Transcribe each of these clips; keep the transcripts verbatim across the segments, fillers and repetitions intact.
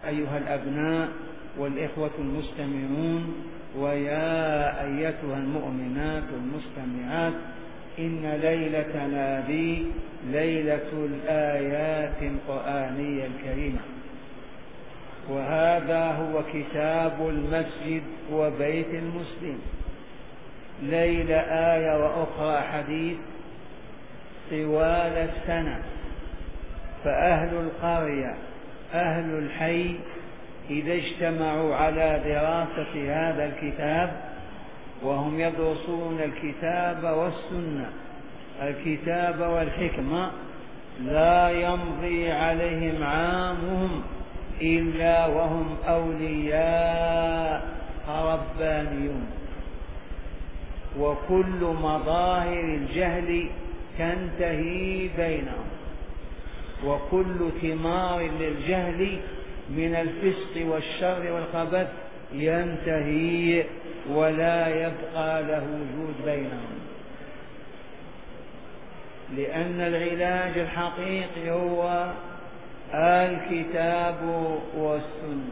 أيها الأبناء والإخوة المستمعون، ويا أيتها المؤمنات المستمعات، إن ليلتنا هذه ليلة الآيات القرآنية الكريمة، وهذا هو كتاب المسجد وبيت المسلم. ليلة آية وأخرى حديث طوال السنة، فأهل القرية أهل الحي إذا اجتمعوا على دراسة هذا الكتاب، وهم يدرسون الكتاب والسنة، الكتاب والحكمة، لا يمضي عليهم عامهم إلا وهم أولياء ربانيون، وكل مظاهر الجهل تنتهي بينهم، وكل ثمار للجهل من الفسق والشر والخبث ينتهي ولا يبقى له وجود بينهم، لأن العلاج الحقيقي هو الكتاب والسنة.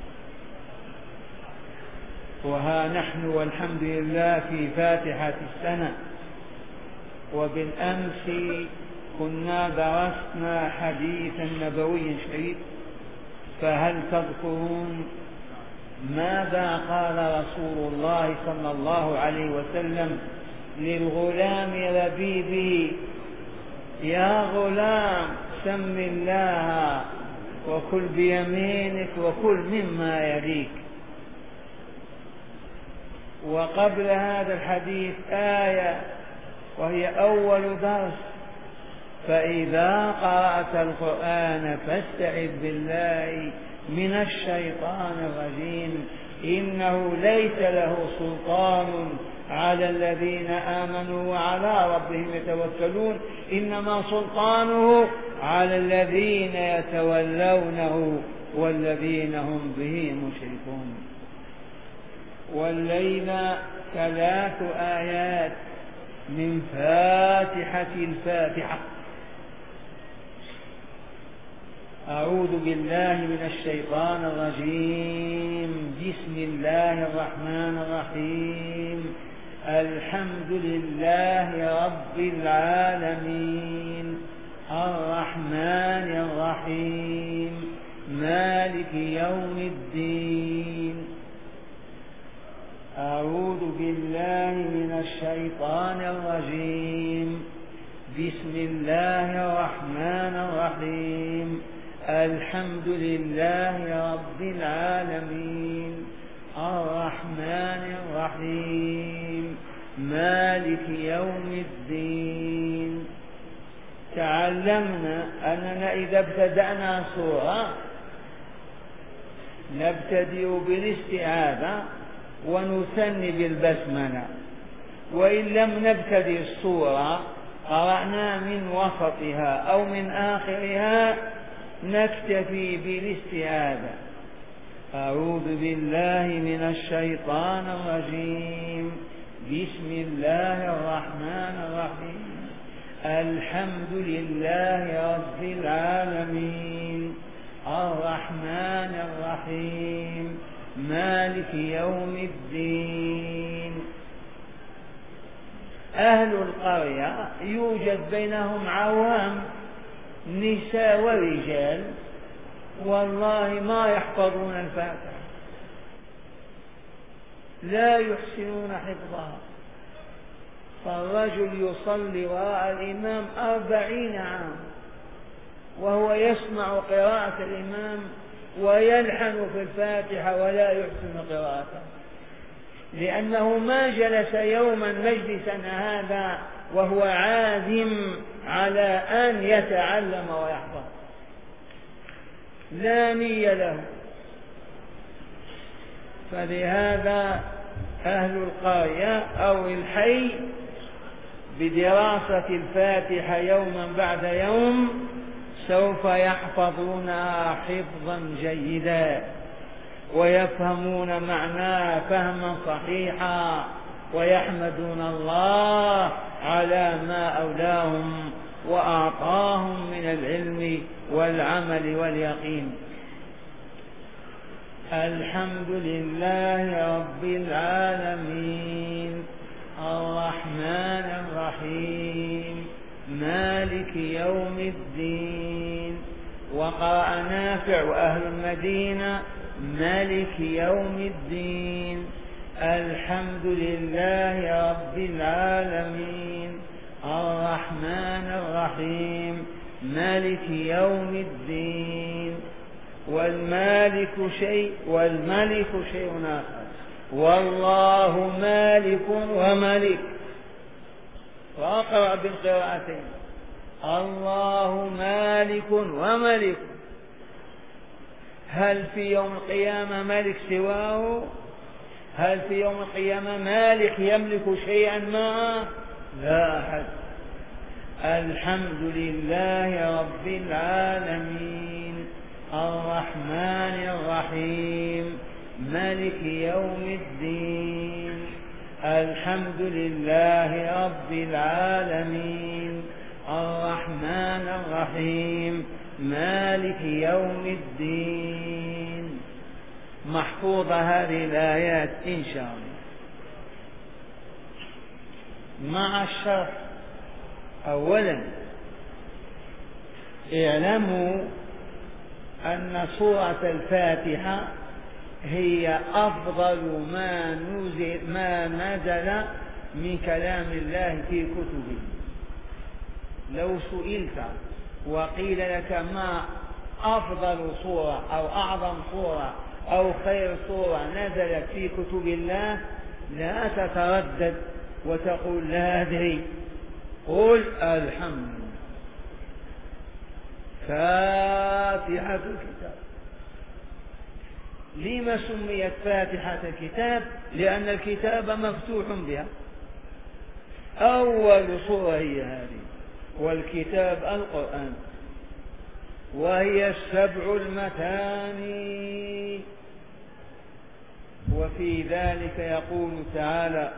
وها نحن والحمد لله في فاتحة السنة، وبالأمس كنا درسنا حديثا نبويا شريف، فهل تذكرون ماذا قال رسول الله صلى الله عليه وسلم للغلام ربيبه؟ يا غلام سم الله وكل بيمينك وكل مما يليك. وقبل هذا الحديث آية وهي أول درس: فإذا قرأت القرآن فاستعذ بالله من الشيطان الرجيم إنه ليس له سلطان على الذين آمنوا وعلى ربهم يتوكلون إنما سلطانه على الذين يتولونه والذين هم به مشركون. والليلة ثلاث آيات من فاتحة الفاتحة. أعوذ بالله من الشيطان الرجيم. بسم الله الرحمن الرحيم. الحمد لله رب العالمين الرحمن الرحيم مالك يوم الدين. أعوذ بالله من الشيطان الرجيم. بسم الله الرحمن الرحيم. الحمد لله رب العالمين الرحمن الرحيم مالك يوم الدين. تعلمنا أننا إذا ابتدأنا سورة نبتدئ بالاستعاذة ونثني بالبسملة، وإن لم نبتدئ السورة قرأنا من وسطها أو من آخرها نكتفي بالاستعاذة. أعوذ بالله من الشيطان الرجيم. بسم الله الرحمن الرحيم. الحمد لله رب العالمين الرحمن الرحيم مالك يوم الدين. أهل القرية يوجد بينهم عوام نساء ورجال والله ما يحفظون الفاتحة، لا يحسنون حفظها، فالرجل يصلي وراء الإمام أربعين عام وهو يسمع قراءة الإمام ويلحن في الفاتحة ولا يحسن قراءته، لأنه ما جلس يوما مجلسا هذا وهو عازم على أن يتعلم ويحفظ، لا نية له. فلهذا أهل القرية أو الحي بدراسة الفاتحة يوما بعد يوم سوف يحفظونها حفظا جيدا ويفهمون معناها فهما صحيحا ويحمدون الله على ما أولاهم وأعطاهم من العلم والعمل واليقين. الحمد لله رب العالمين الرحمن الرحيم مالك يوم الدين. وقرأ نافع وأهل المدينة مالك يوم الدين. الحمد لله رب العالمين الرحمن الرحيم مالك يوم الدين. والمالك شيء والملك شيء آخر. والله مالك وملك. وأقرأ بالقراءتين الله مالك وملك. هل في يوم القيامة ملك سواه؟ هل في يوم القيامة مالك يملك شيئا معه؟ لا أحد. الحمد لله رب العالمين الرحمن الرحيم مالك يوم الدين. الحمد لله رب العالمين الرحمن الرحيم مالك يوم الدين. محفوظة هذه الآيات إن شاء الله مع الشرح. أولا اعلموا أن سورة الفاتحة هي أفضل ما نزل, ما نزل من كلام الله في كتبه. لو سئلت وقيل لك ما أفضل صورة أو أعظم صورة أو خير صورة نزلت في كتب الله لا تتردد وتقول لا أدري. قل الحمد لله. فاتحة الكتاب. لما سميت فاتحة الكتاب؟ لأن الكتاب مفتوح بها. أول صورة هي هذه، والكتاب القرآن، وهي السبع المثاني. وفي ذلك يقول تعالى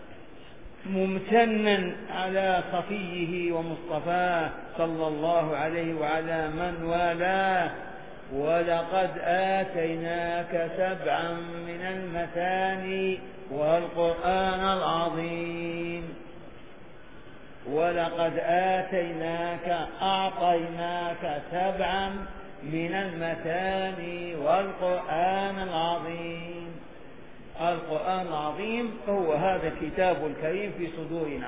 ممتنا على صفيه ومصطفاه صلى الله عليه وعلى من والاه: ولقد آتيناك سبعا من المثاني والقرآن العظيم. ولقد آتيناك أعطيناك سبعا من المثاني والقرآن العظيم. القرآن العظيم هو هذا الكتاب الكريم في صدورنا.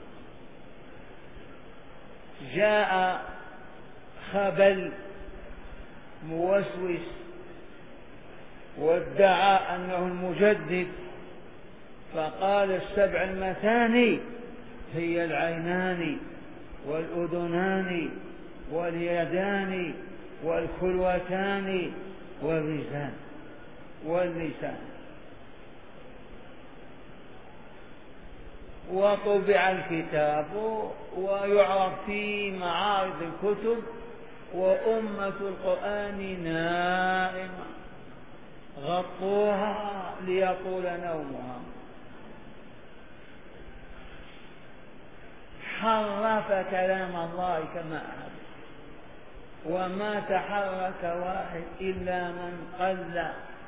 جاء خبل موسوس وادعى أنه المجدد، فقال السبع المثاني هي العينان والأذنان واليدان والخلوتان والرجلان واللسان. وطبع الكتاب ويعرض في معارض الكتب، وأمة القرآن نائمة غطوها ليطول نومها. حرف كلام الله كما أحب، وما تحرك واحد إلا من قل.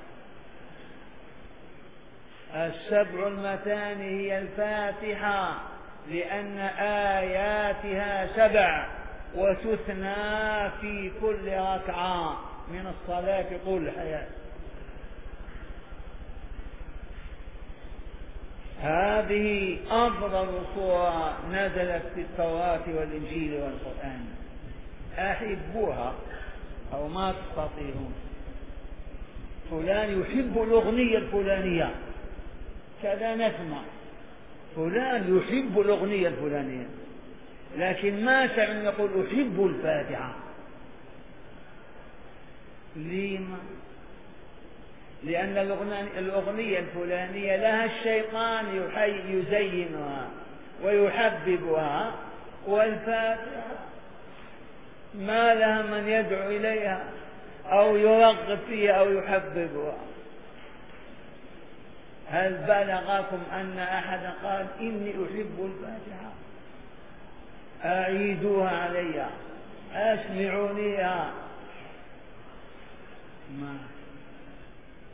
السبع المثاني هي الفاتحة لأن آياتها سبع، وتثنى في كل ركعة من الصلاة طول الحياة. هذه أفضل صورة نزلت في التوراة والإنجيل والقرآن. أحبوها أو ما تستطيعون. فلان يحب الأغنية الفلانية، كذا نسمع فلان يحب الأغنية الفلانية، لكن ما سمع يقول أحب الفاتحة. لما؟ لأن الأغنية الفلانية لها الشيطان يزينها ويحببها، والفاتحة ما لها من يدعو إليها أو يرغب فيها أو يحببها. هل بلغكم أن أحدا قال إني أحب الفاتحة؟ أعيدوها علي، أسمعونيها. ما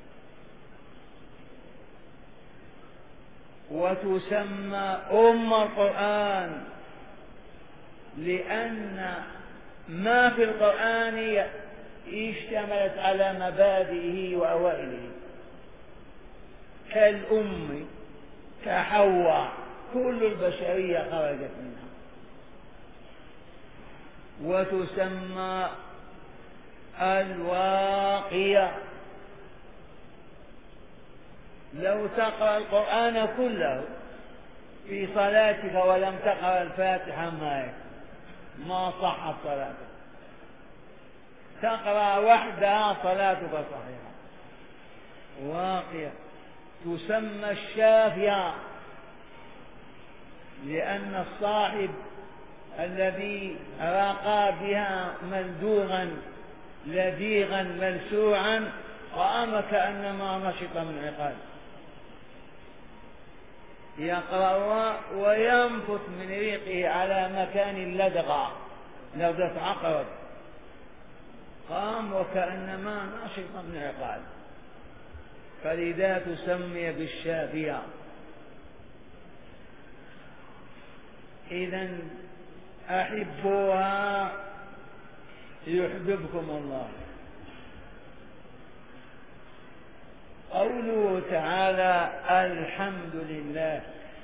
وتسمى أم القرآن، لأن ما في القرآن اشتملت على مبادئه وأوائله، كالأم كحواء، كل البشرية خرجت منها. وتسمى الواقية. لو تقرأ القرآن كله في صلاتك ولم تقرأ الفاتحة ما ما صحت صلاتك، تقرأ وحدها صلاتك صحيحة. واقية. تسمى الشافية، لأن الصاحب الذي راقى بها ملدوغا لديغا ملسوعا قام كأنما نشط من عقال، يقرأ وينفث من ريقه على مكان لدغة لدغة عقرب، قام وكأنما نشط من عقال، فلذا تسمي بالشافية. إذن أحبوها يحببكم الله. قوله تعالى الحمد لله،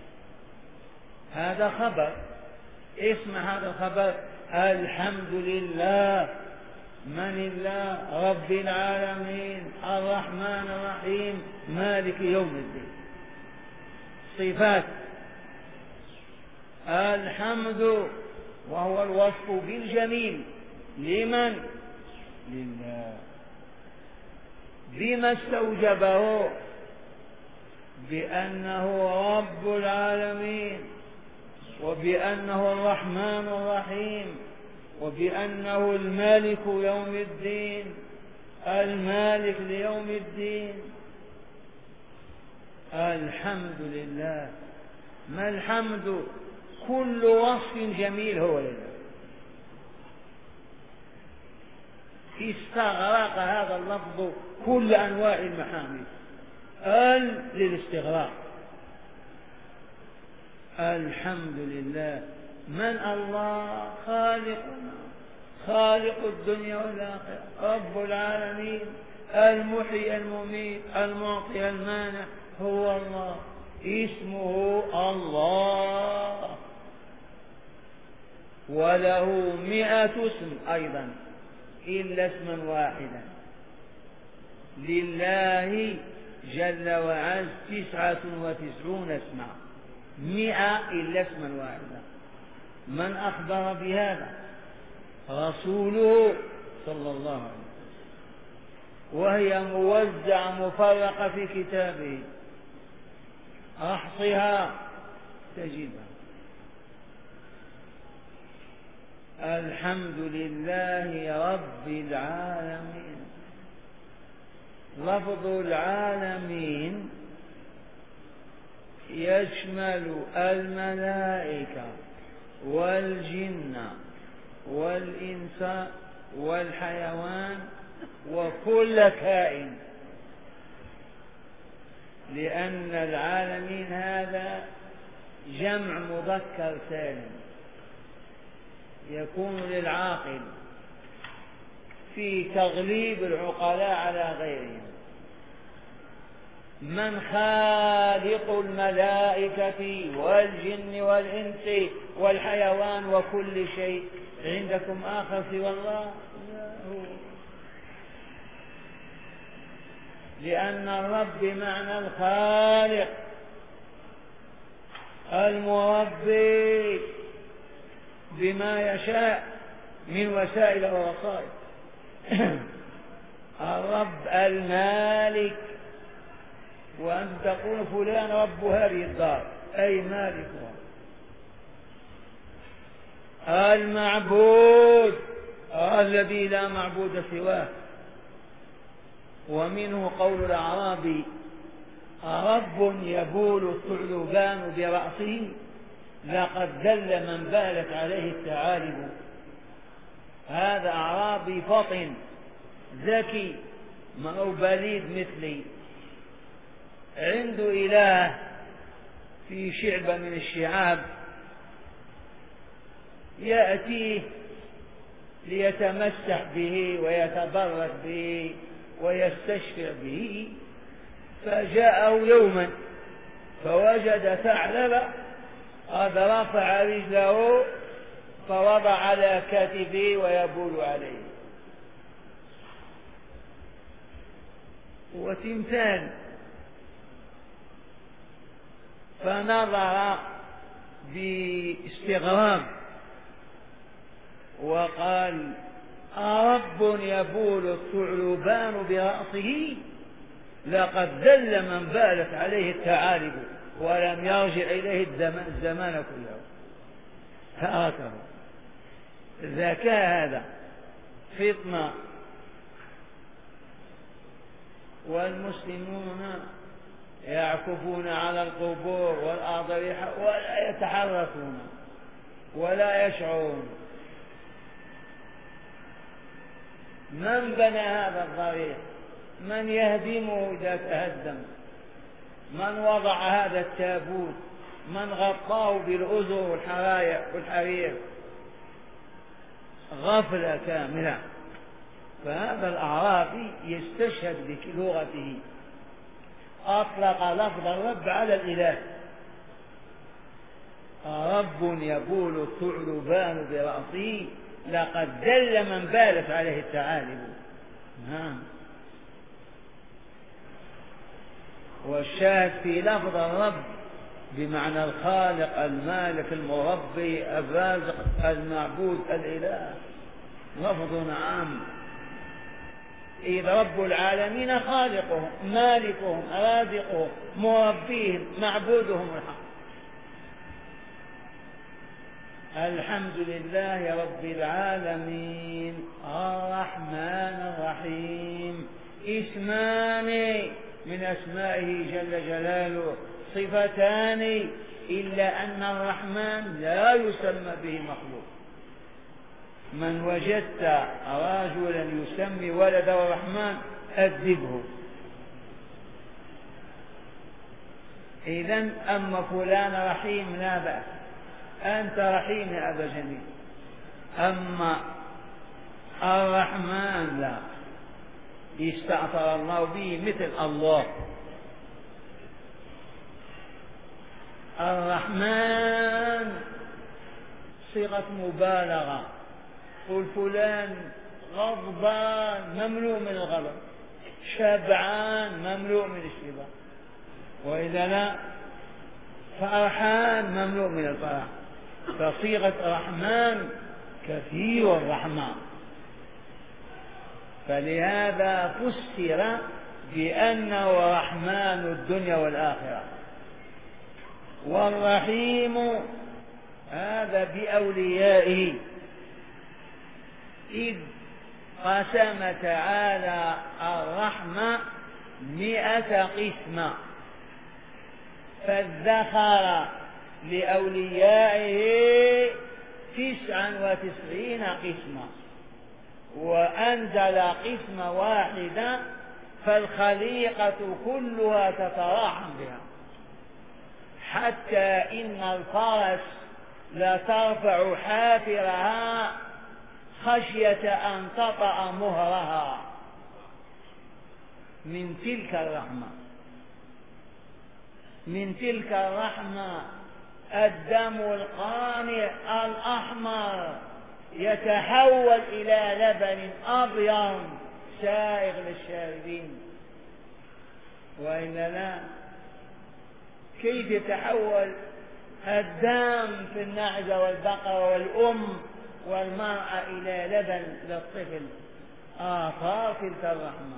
هذا خبر، اسم هذا الخبر الحمد لله. من الله؟ رب العالمين الرحمن الرحيم مالك يوم الدين. صفات الحمد وهو الوصف بالجميل لمن؟ لله. بما استوجبه؟ بأنه رب العالمين، وبأنه الرحمن الرحيم، وبأنه المالك يوم الدين، المالك ليوم الدين. الحمد لله. ما الحمد؟ كل وصف جميل هو لله. استغرق هذا اللفظ كل أنواع المحامد، ال للاستغراق. الحمد لله. من الله؟ خالقنا، خالق الدنيا والآخرة، رب العالمين، المحيي المميت المعطي المانع، هو الله. اسمه الله، وله مئة اسم أيضا إلا اسما واحدا. لله جل وعز تسعة وتسعون اسما، مئة إلا اسما واحدا. من أخبر بهذا؟ رسوله صلى الله عليه وسلم، وهي موزعة مفرقة في كتابه، أحصها تجدها. الحمد لله رب العالمين. لفظ العالمين يشمل الملائكة والجن والإنس والحيوان وكل كائن، لأن العالمين هذا جمع مذكر سالم يكون للعاقل في تغليب العقلاء على غيرهم. من خالق الملائكة والجن والإنس والحيوان وكل شيء؟ عندكم آخر سوى الله؟ لأن الرب بمعنى الخالق المربي بما يشاء من وسائل ووسائط. الرب المالك، وأنت تقول فلان رب هذه الدار، أي مالكها. المعبود الذي لا معبود سواه. ومنه قول الأعرابي رب يبول الثعلبان برأسه لقد دل من بالت عليه الثعالب. هذا أعرابي فطن ذكي أو بليد مثلي، عنده إله في شعبة من الشعاب يأتيه ليتمسح به ويتبرك به ويستشفع به، فجاءه يوما فوجد ثعلبا قد رفع رجله فوضع على كتفه ويبول عليه، وتمثال، فنظر باستغراب وقال: أرب يبول الثعلبان برأسه؟ لقد ذل من بالت عليه الثعالب ولم يرجع إليه الزمان كله. تركه. ذكاء هذا، فطنة. والمسلمون يعكفون على القبور والأضرحة ولا يتحركون ولا يشعرون. من بنى هذا الضريح؟ من يهدمه إذا تهدم؟ من وضع هذا التابوت؟ من غطاه بالأزر والحرير؟ غفلة كاملة. فهذا الأعرابي يستشهد بلغته، أطلق لفظ الرب على الإله. رب يبول الثعلبان برأسه لقد دل من بالت عليه الثعالب. نعم. والشاهد في لفظ الرب بمعنى الخالق المالك المربي الرازق المعبود الإله، لفظ عام. إذ رب العالمين خالقهم مالكهم رازقهم مربيهم معبودهم الحق. الحمد لله رب العالمين الرحمن الرحيم، اسمان من أسمائه جل جلاله، صفتان، إلا أن الرحمن لا يسمى به مخلوق. من وجدت رجلا يسمي ولده الرحمن أدبه. إذن أما فلان رحيم لا بأس، أنت رحيم يا أبا جميل. أما الرحمن لا، استعطر الله به مثل الله. الرحمن صيغة مبالغة. قل فلان غضبان مملوء من الغضب، شبعان مملوء من الشبع، وإذا لا فرحان مملوء من الفرح. فصيغة رحمن كثير الرحمة، فلهذا فسر بأنه رحمن الدنيا والآخرة. والرحيم هذا بأوليائه، إذ قسم تعالى الرحمة مئة قسمة، فادخر لأوليائه تسعا وتسعين قسمة، وأنزل قسم واحدا، فالخليقة كلها تتراحم بها، حتى إن الفرس لا ترفع حافرها خشية أن تطأ مهرها من تلك الرحمة. من تلك الرحمة الدم القانع الأحمر يتحول إلى لبن أبيض سائغ للشاربين، وإلا لا كيف يتحول الدم في النعجة والبقرة والأم والمرأة إلى لبن للطفل؟ آثار تلك الرحمة.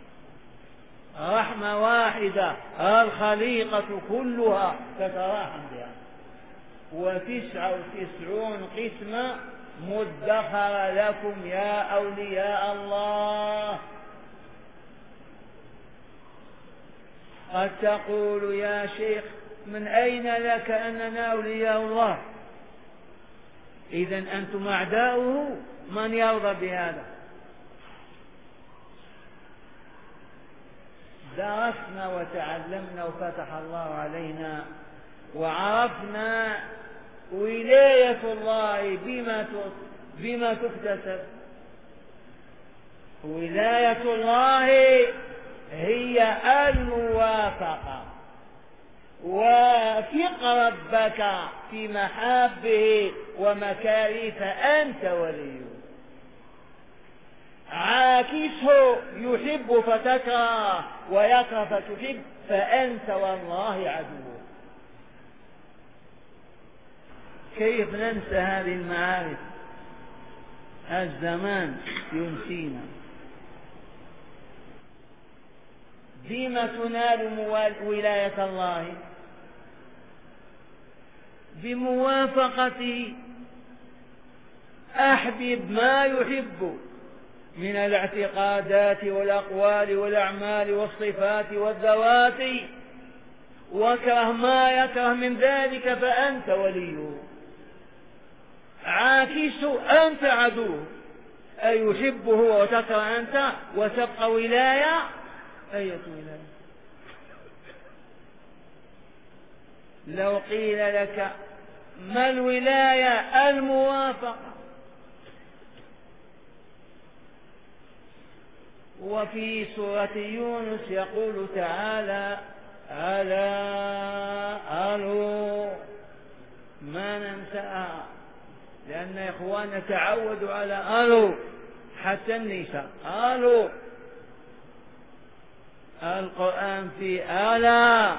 رحمة واحدة الخليقة كلها تتراحم بها، وتسعة وتسعون قسمة مدخر لكم يا أولياء الله. قد تقول يا شيخ من أين لك أننا أولياء الله؟ إذن أنتم أعداؤه، من يرضى بهذا؟ درسنا وتعلمنا وفتح الله علينا وعرفنا ولاية الله بما بما تكتسب. ولاية الله هي الموافقة، وافق ربك في محابه ومكاره فأنت وليه. عاكسه، يحب فتكره ويكره فتحب فأنت والله عدو. كيف ننسى هذه المعارف؟ الزمان ينسينا. بما تنال ولاية الله؟ بموافقته. أحبب ما يحب من الاعتقادات والأقوال والأعمال والصفات والذوات، وكره ما يكره من ذلك فأنت وليه. عاكس أنت عدو، أي يحبه وتكره أنت وتبقى ولاية. أية ولاية؟ لو قيل لك ما الولاية؟ الموافقة. وفي سورة يونس يقول تعالى ألا ألو، ما ننساها لأن إخواننا تعودوا على ألو حتى النساء. ألو، القرآن في ألا،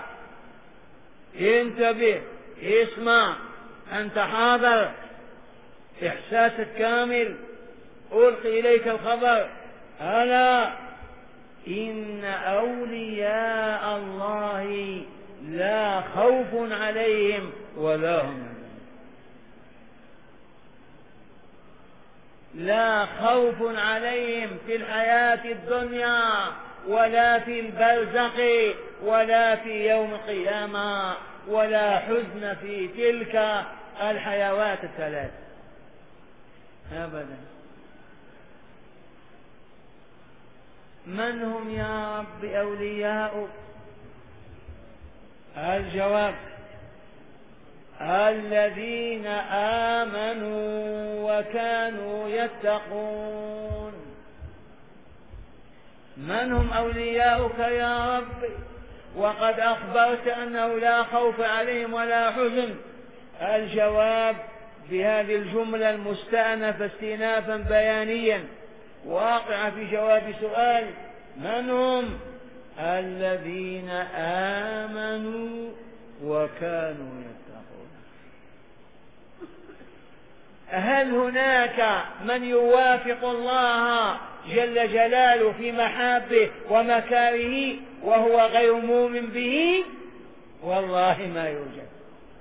انتبه، اسمع، أنت حاضر، إحساسك كامل، ألقي إليك الخبر. ألا إن أولياء الله لا خوف عليهم ولا هم يحزنون. لا خوف عليهم في الحياة الدنيا ولا في البرزخ ولا في يوم القيامة، ولا حزن في تلك الحيوات الثلاث أبدا. من هم يا رب أولياؤك؟ الجواب الذين آمنوا وكانوا يتقون. من هم أولياؤك يا رب وقد أخبرت أنه لا خوف عليهم ولا حزن؟ الجواب بهذه الجملة المستأنفة استئنافا بيانيا واقع في جواب سؤال من هم؟ الذين آمنوا وكانوا يتقون. هل هناك من يوافق الله جل جلاله في محابه ومكاره وهو غير مؤمن به؟ والله ما يوجد.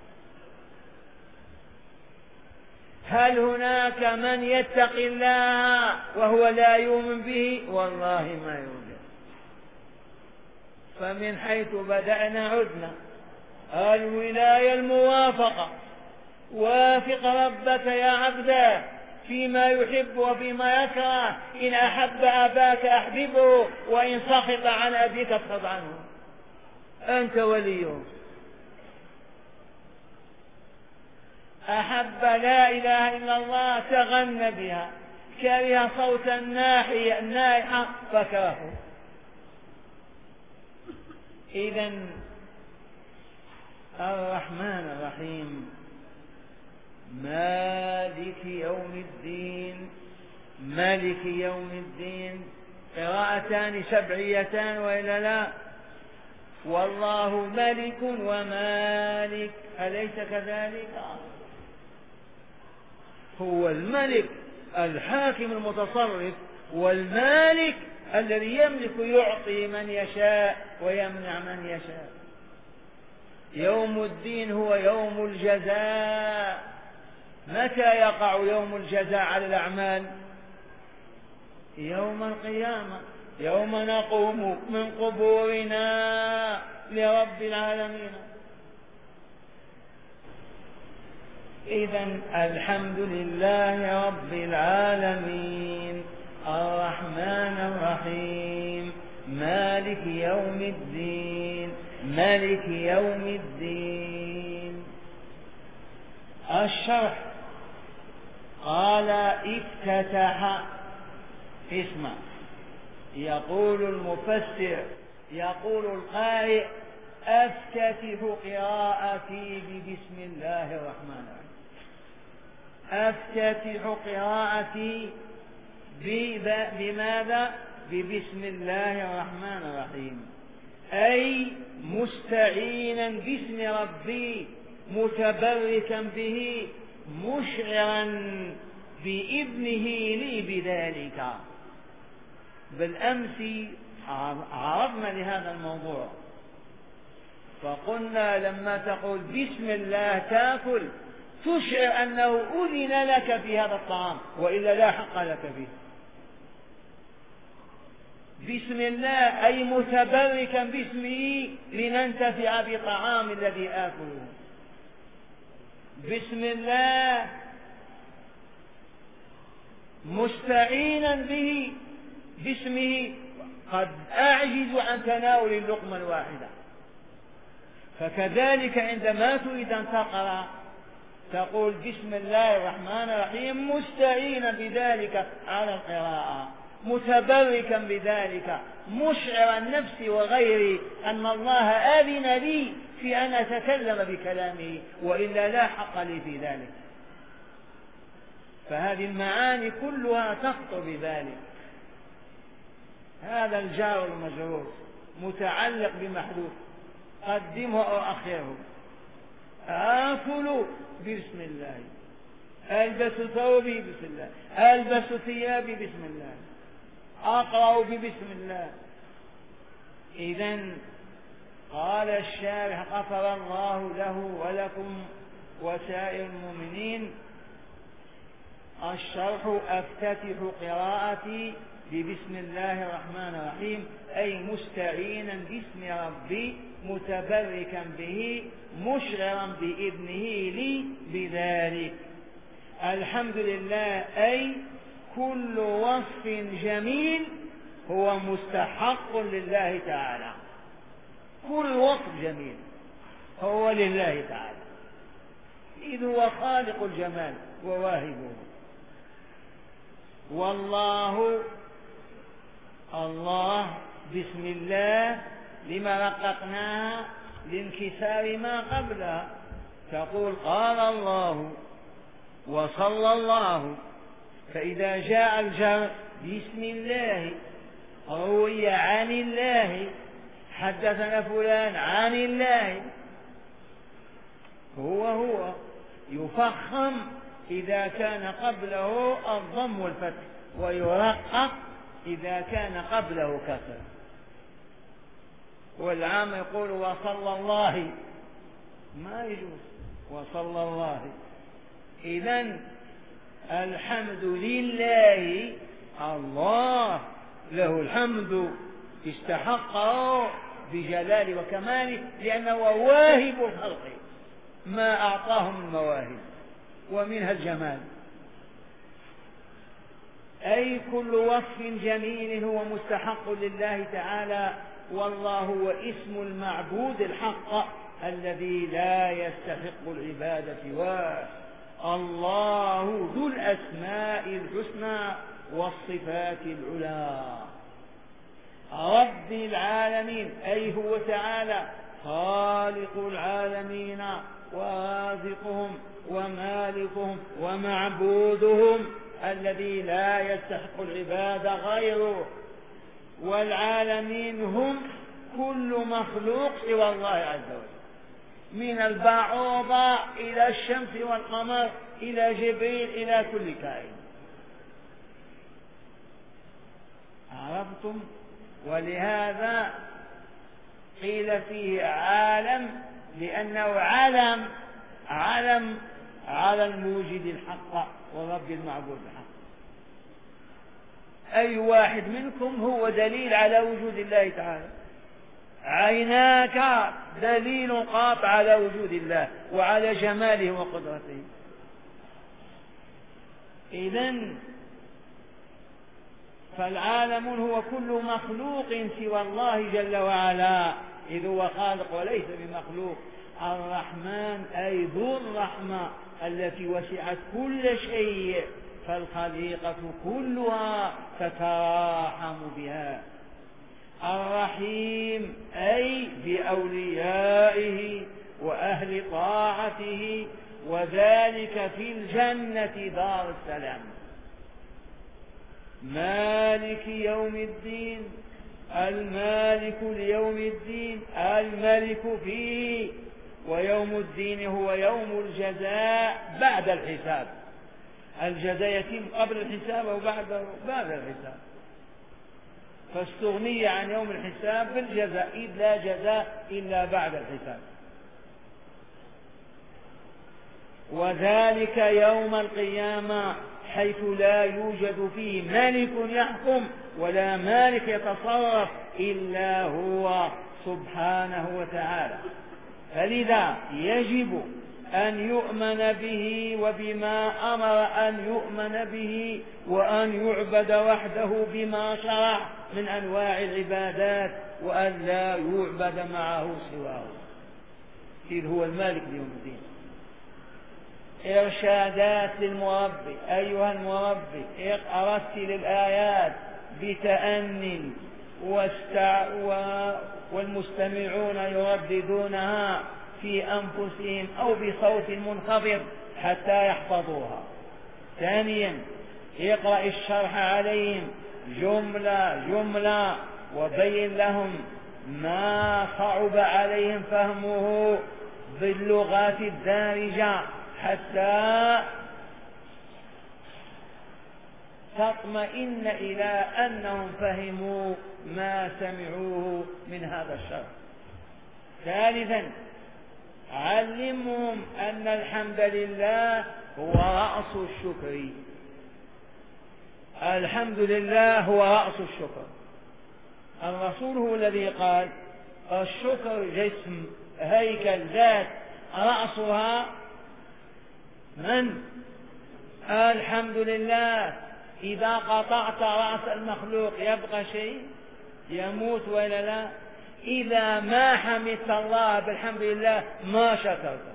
هل هناك من يتقي الله وهو لا يؤمن به؟ والله ما يوجد. فمن حيث بدأنا عدنا. الولاية الموافقة. وافق ربك يا عبدا فيما يحب وفيما يكره. إن أحب أباك أحببه وإن سخط عن أبيك اسخط عنه، أنت وليه. أحب لا إله إلا الله تغنى بها، كره صوت الناحية النائحة فكرهه. إذن الرحمن الرحيم مالك يوم الدين. مالك يوم الدين قراءتان سبعيتان وإلا لا؟ والله ملك ومالك، أليس كذلك؟ هو الملك الحاكم المتصرف، والمالك الذي يملك يعطي من يشاء ويمنع من يشاء. يوم الدين هو يوم الجزاء. متى يقع يوم الجزاء على الأعمال؟ يوم القيامة، يوم نقوم من قبورنا لرب العالمين. إذن الحمد لله رب العالمين الرحمن الرحيم مالك يوم الدين. مالك يوم الدين الشرح قال افتتح. اسمع، يقول المفسر، يقول القارئ: أفتتح قراءتي ببسم الله الرحمن الرحيم. أفتتح قراءتي بماذا؟ ببسم الله الرحمن الرحيم، أي مستعينا باسم ربي، متبركا به، مشعرا بإذنه لي بذلك. بالأمس عرضنا لهذا الموضوع فقلنا لما تقول بسم الله تأكل تشعر أنه أذن لك في هذا الطعام، وإلا لا حق لك فيه. بسم الله أي متبركا باسمه لننتفع بطعام الذي آكله. بسم الله مستعينا به، باسمه قد أعجز عن تناول اللقمة الواحدة. فكذلك عندما تريد أن تقرأ تقول بسم الله الرحمن الرحيم مستعينا بذلك على القراءة، متبركا بذلك، مشعرا نفسي وغيري أن الله آذن لي في أن أتكلم بكلامه، وإلا لا حق لي في ذلك. فهذه المعاني كلها تخطر بذلك. هذا الجار المجرور متعلق بمحذوف، قدمه أو أخره. آكل بسم الله، ألبس ثوبي بسم الله، ألبس ثيابي بسم الله، أقرأ ببسم الله. إذن قال الشارح غفر الله له ولكم وسائر المؤمنين: الشرح أفتتح قراءتي ببسم الله الرحمن الرحيم، أي مستعينا باسم ربي، متبركا به، مشعرا بإذنه لي بذلك. الحمد لله أي كل وصف جميل هو مستحق لله تعالى. كل وصف جميل هو لله تعالى، إذ هو خالق الجمال وواهبه. والله الله بسم الله لما رققناها لانكسار ما قبلها، تقول قال الله وصلى الله، فإذا جاء الجر بسم الله، روي عن الله، حدثنا فلان عن الله، هو هو يفخم إذا كان قبله الضم والفتح، ويرقق إذا كان قبله كسر. والعام يقول وصلى الله، ما يجوز وصلى الله. إذن الحمد لله، الله له الحمد استحقه بجلاله وكماله، لأنه واهب الخلق ما أعطاهم المواهب ومنها الجمال. أي كل وصف جميل هو مستحق لله تعالى، والله هو اسم المعبود الحق الذي لا يستحق العبادة سواه. الله ذو الأسماء الحسنى والصفات العلى. رب العالمين أي هو تعالى خالق العالمين ورازقهم ومالكهم ومعبودهم الذي لا يستحق العبادة غيره. والعالمين هم كل مخلوق سوى الله عز وجل، من البعوضة إلى الشمس والقمر إلى جبريل إلى كل كائن. عرفتم؟ ولهذا قيل فيه عالم، لأنه علم علم على الموجد الحق ورب المعبود الحق. أي واحد منكم هو دليل على وجود الله تعالى. عيناك دليل قاطع على وجود الله وعلى جماله وقدرته. إذن فالعالم هو كل مخلوق سوى الله جل وعلا، إذ هو خالق وليس بمخلوق. الرحمن أي ذو الرحمة التي وسعت كل شيء، فالخليقة كلها تتراحم بها. الرحيم أي بأوليائه وأهل طاعته، وذلك في الجنة دار السلام. مالك يوم الدين، المالك ليوم الدين، الملك فيه، ويوم الدين هو يوم الجزاء بعد الحساب. الجزاء يتم قبل الحساب أو بعد بعد الحساب، فاستغني عن يوم الحساب بالجزاء، إذ لا جزاء إلا بعد الحساب. وذلك يوم القيامة، حيث لا يوجد فيه ملك يحكم ولا مالك يتصرف إلا هو سبحانه وتعالى. فلذا يجب أن يؤمن به وبما أمر أن يؤمن به، وأن يعبد وحده بما شرع من أنواع العبادات، وأن لا يعبد معه سواه، إذ هو المالك ليوم الدين. إرشادات للمربي. أيها المربي، رتل الآيات بتأنٍ واستع... و... والمستمعون يرددونها في أنفسهم أو بصوت منخفض حتى يحفظوها. ثانيا، اقرأ الشرح عليهم جملة جملة، وبين لهم ما صعب عليهم فهمه باللغات الدارجة حتى تطمئن إلى أنهم فهموا ما سمعوه من هذا الشرح. ثالثا، علمهم أن الحمد لله هو رأس الشكر. الحمد لله هو رأس الشكر. الرسول هو الذي قال: الشكر جسم، هيكل، ذات، رأسها من؟ الحمد لله. إذا قطعت رأس المخلوق يبقى شيء؟ يموت ولا لا؟ إذا ما حمدت الله بالحمد لله ما شكرته.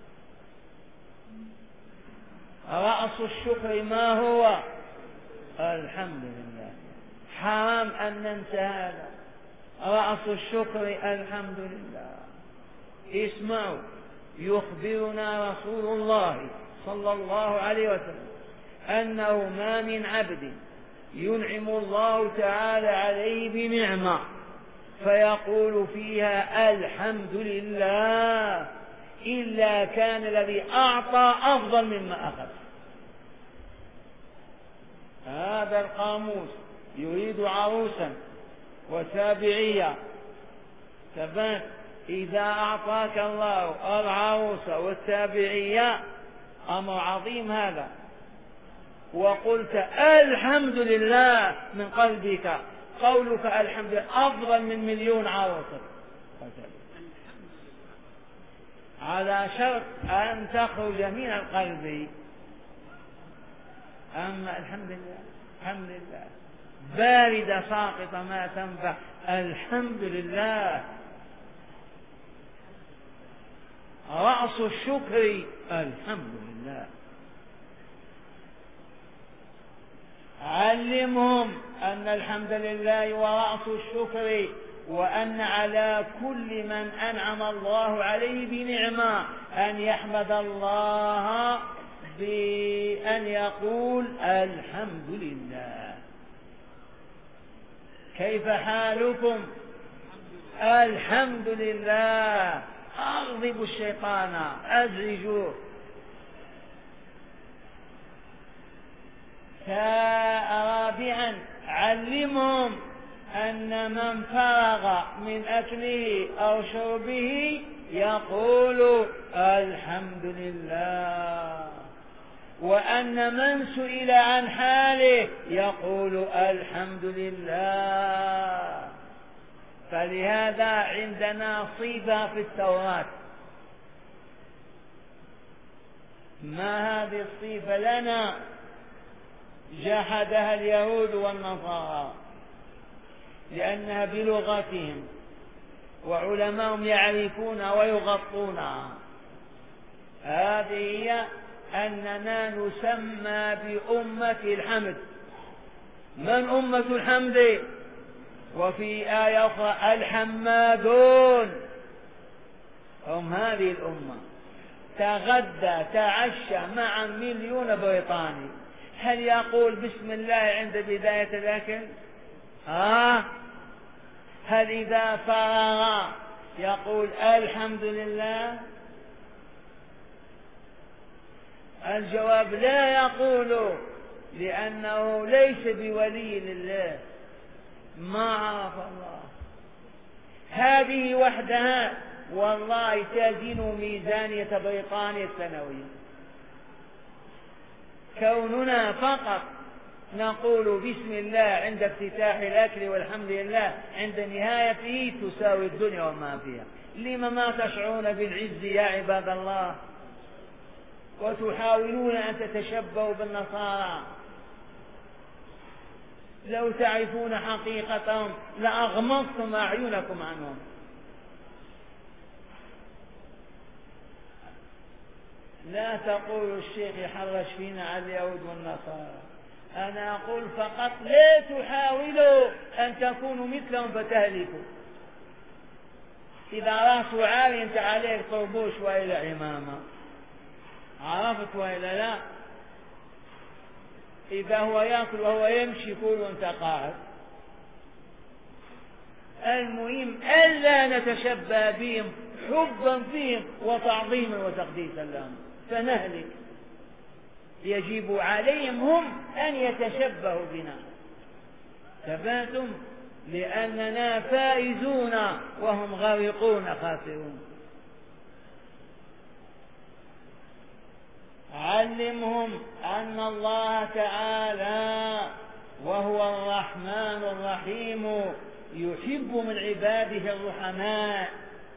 رأس الشكر ما هو؟ الحمد لله. حرام أن ننسى هذا. رأس الشكر الحمد لله. اسمعوا، يخبرنا رسول الله صلى الله عليه وسلم أنه ما من عبد ينعم الله تعالى عليه بنعمة فيقول فيها الحمد لله إلا كان الذي أعطى أفضل مما أخذ. هذا القاموس يريد عروسا وتابعية ثبات. إذا أعطاك الله العروسة والتابعية أمر عظيم هذا، وقلت الحمد لله من قلبك، قولك الحمد لله أفضل من مليون عروسة، على شرط أن تخرج من القلب. أما الحمد لله الحمد لله باردة ساقطة ما تنفع. الحمد لله رأس الشكر الحمد لله. علمهم أن الحمد لله ورأس الشكر، وأن على كل من أنعم الله عليه بنعمة أن يحمد الله بأن يقول الحمد لله. كيف حالكم؟ الحمد لله. أغضب الشيطان، أزعجوه. رابعا، علمهم أن من فرغ من أكله أو شربه يقول الحمد لله، وأن من سئل عن حاله يقول الحمد لله. فلهذا عندنا صفة في التوراة، ما هذه الصفة لنا؟ جحدها اليهود والنصارى لأنها بلغتهم، وعلماءهم يعرفونها ويغطونها. هذه هي أننا نسمى بأمة الحمد. من أمة الحمد؟ وفي آية أخرى الحمادون، هم هذه الأمة. تغدى تعشى مع مليون بريطاني، هل يقول بسم الله عند بداية الأكل؟ آه هل إذا فرغ يقول الحمد لله؟ الجواب لا يقول، لأنه ليس بولي لله، ما عرف الله. هذه وحدها والله تزن ميزانية بريطانيا السنوية. كوننا فقط نقول بسم الله عند افتتاح الأكل والحمد لله عند نهايته تساوي الدنيا وما فيها. لما ما تشعرون بالعز يا عباد الله وتحاولون أن تتشبهوا بالنصارى؟ لو تعرفون حقيقتهم لأغمضتم أعينكم عنهم. لا تقول الشيخ يحرش فينا على اليهود والنصارى، أنا أقول فقط لا تحاولوا أن تكونوا مثلهم فتهلكوا. إذا راسوا عالي أنت عليك طربوش وإلى عمامة، عرفت وإلا لا؟ إذا هو يأكل وهو يمشي كل وانت قاعد. المهم ألا نتشبه بهم حبا فيهم وتعظيما وتقديسا لهم فنهلك. يجب عليهم هم أن يتشبهوا بنا. ثباتم لأننا فائزون وهم غارقون خاسرون. علمهم أن الله تعالى وهو الرحمن الرحيم يحب من عباده الرحماء.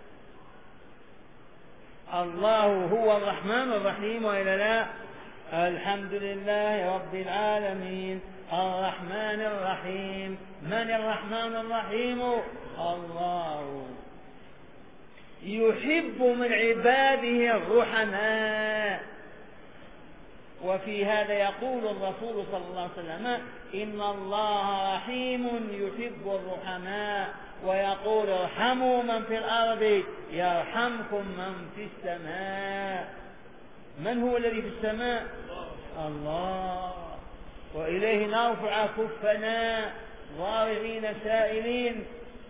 الله هو الرحمن الرحيم وإلا لا؟ الحمد لله رب العالمين الرحمن الرحيم. من الرحمن الرحيم؟ الله. يحب من عباده الرحماء. وفي هذا يقول الرسول صلى الله عليه وسلم إن الله رحيم يحب الرحماء، ويقول ارحموا من في الأرض يرحمكم من في السماء. من هو الذي في السماء؟ الله. وإليه نرفع كفنا ضارعين سائلين.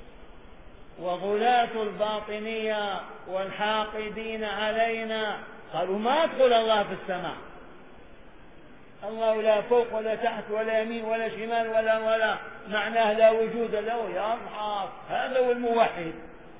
وغلاة الباطنية والحاقدين علينا قالوا ما تقول الله في السماء، الله لا فوق ولا تحت ولا يمين ولا شمال ولا ولا معناه لا وجود له. يا أصحاب هذا هو الموحد.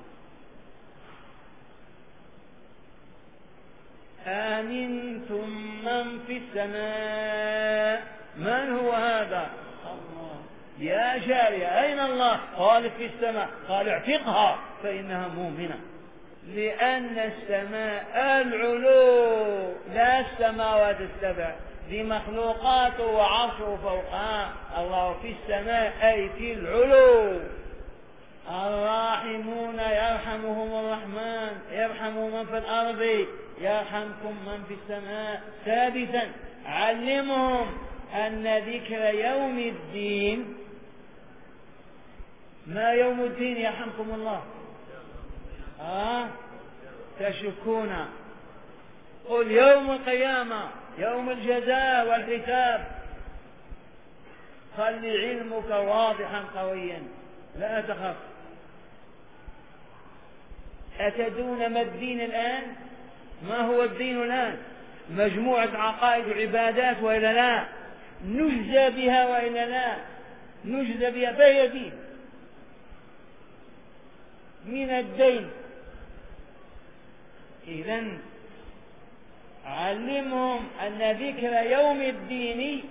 آمنتم من في السماء. من هو هذا؟ الله. يا جارية أين الله؟ قال في السماء. قال اعتقها فإنها مؤمنة. لأن السماء العلو لا السماوات السبع، ذي مخلوقاته وعرشه فوقها. الله في السماء أي في العلو. الراحمون يرحمهم الرحمن يرحم من في الأرض يرحمكم من في السماء. ثالثا علمهم أن ذكر يوم الدين. ما يوم الدين يرحمكم الله؟ آه تشكون. قل يوم القيامة يوم الجزاء والحساب. خلي علمك واضحا قويا لا تخف. أتدون ما الدين الآن؟ ما هو الدين الآن؟ مجموعة عقائد وعبادات وإلا لا؟ نجزى بها وإلا لا؟ نجزى بها فهي دين. من الدين. إذن علمهم أن ذكر يوم الدين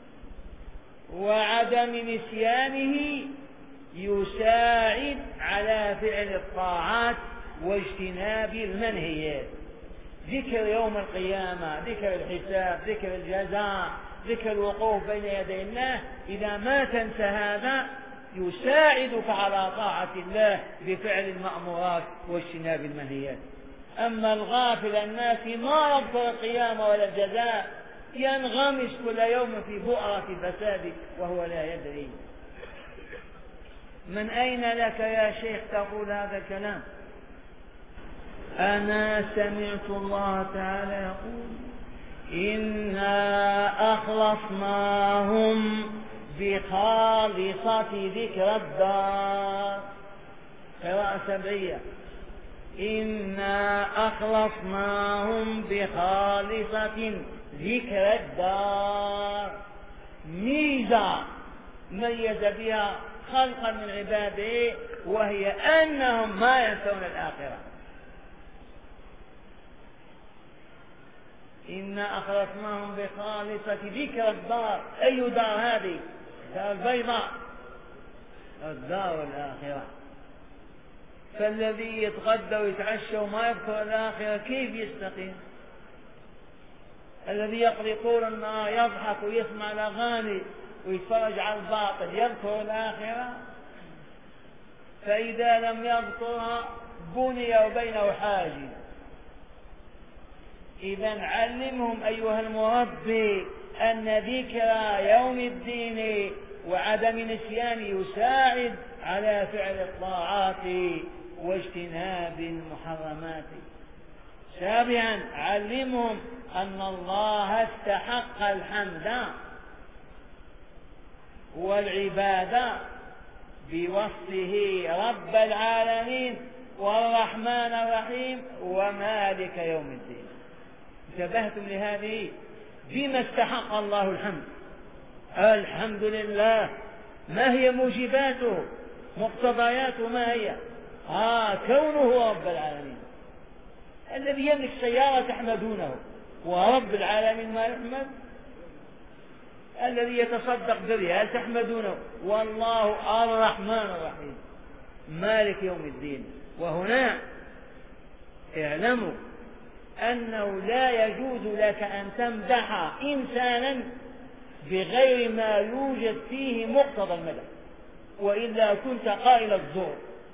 وعدم نسيانه يساعد على فعل الطاعات واجتناب المنهيات. ذكر يوم القيامة، ذكر الحساب، ذكر الجزاء، ذكر الوقوف بين يدي الله، إذا ما تنسى هذا يساعدك على طاعة الله بفعل المأمورات واجتناب المنهيات. أما الغافل الناس ما يذكر القيامة ولا الجزاء، ينغمس كل يوم في بؤرة الفساد وهو لا يدري. من أين لك يا شيخ تقول هذا الكلام؟ أنا سمعت الله تعالى يقول إنا أخلصناهم بخالصة ذكر الدار، قراءة سبعية، إنا أخلصناهم بخالصة ذكر الدار، ميزة ميز بها خلقا من عباده، وهي أنهم ما ينسون الآخرة. إنا أخلصناهم بخالصة ذكر الدار. أي دار هذه؟ دار البيضاء، الدار الآخرة. فالذي يتغدى ويتعشى وما يذكر الآخرة كيف يستقيم؟ الذي يقضي طول النهار يضحك ويسمع الأغاني ويتفرج على الباطل يذكر الآخرة؟ فإذا لم يذكرها بني وبينه حاجز. إذن علمهم أيها المربي أن ذكرى يوم الدين وعدم نسيان يساعد على فعل الطاعات واجتناب المحرمات. سابعا علمهم أن الله استحق الحمد والعبادة بوصفه رب العالمين والرحمن الرحيم ومالك يوم الدين. انتبهتم لهذه؟ بما استحق الله الحمد؟ الحمد لله. ما هي موجباته مقتضياته؟ ما هي؟ آه كونه رب العالمين. الذي يملك سيارة تحمدونه، ورب العالمين ما يحمد. الذي يتصدق بريال تحمدونه، والله الرحمن الرحيم مالك يوم الدين. وهنا اعلموا أنه لا يجوز لك أن تمدح إنسانا بغير ما يوجد فيه مقتضى المدح، وإلا كنت قائل الزور.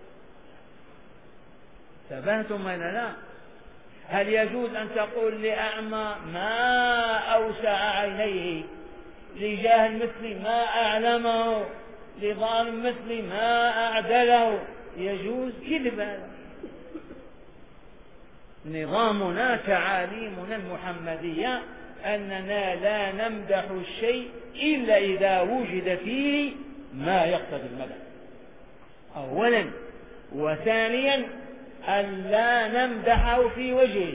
تبهتم ولا لا؟ هل يجوز أن تقول لأعمى ما أوسع عينيه، لجاهل مثلي ما أعلمه، لظالم مثلي ما أعدله؟ يجوز؟ كذب هذا. نظامنا تعاليمنا المحمدية أننا لا نمدح الشيء إلا إذا وجد فيه ما يقتضي المدح أولا، وثانيا أن لا نمدحه في وجهه،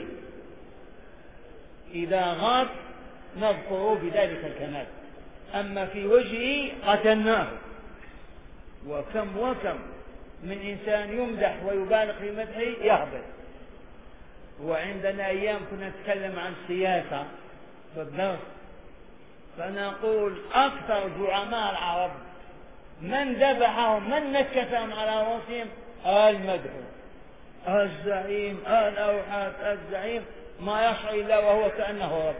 إذا غاب نذكره بذلك الكمال، أما في وجهه قتلناه. وكم وكم من إنسان يمدح ويبالغ في مدحه يهبط. وعندنا أيام كنا نتكلم عن السياسة في الدرس، فنقول أكثر زعماء العرب من ذبحهم من نكتهم على رؤوسهم المدح، الزعيم الأوحد الزعيم، ما يشعر إلا وهو كأنه رب.